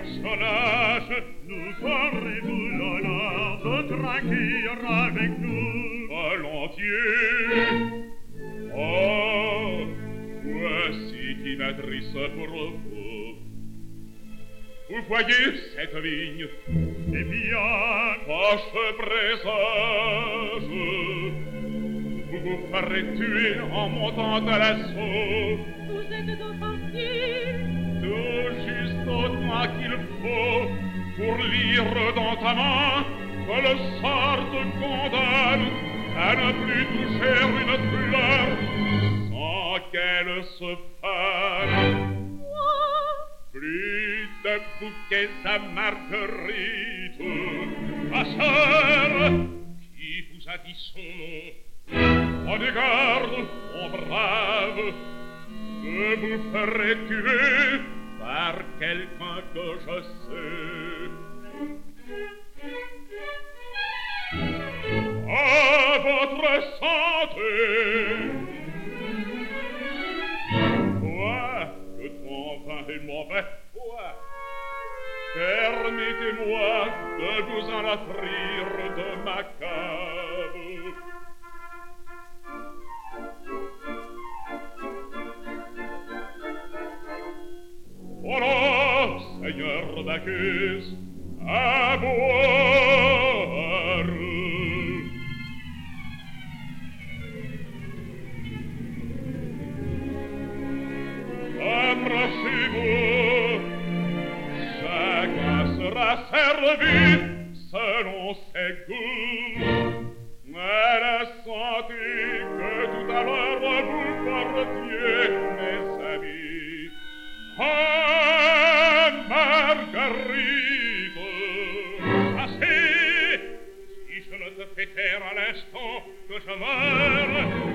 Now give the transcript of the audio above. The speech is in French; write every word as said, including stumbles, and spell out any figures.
personnage nous ferez-vous l'honneur de trinquer avec nous? Volontiers. Oh, voici qui m'adresse pour vous. Vous voyez cette vigne? Eh bien, poche présage, vous vous ferez tuer en montant à l'assaut. Vous êtes offensif. Tout juste autant qu'il faut pour lire dans ta main que le sort te condamne à ne plus toucher une fleur sans qu'elle se fane. Plus de bouquets à Marguerite, ma sœur, qui vous a dit son nom? Prenez garde, mon brave, je vous ferai tuer par quelqu'un que je sais. À votre santé. Quoi? Le ton vin est mauvais. Quoi? Permettez-moi de vous en offrir de ma cave. Voilà, Seigneur Bacchus, à boire. Approchez-vous, chacun sera servi selon ses goûts. À la santé que tout à l'heure vous portiez, mes amis. Ah, Marguerite, assez, si je ne te fais taire à l'instant que je meurs,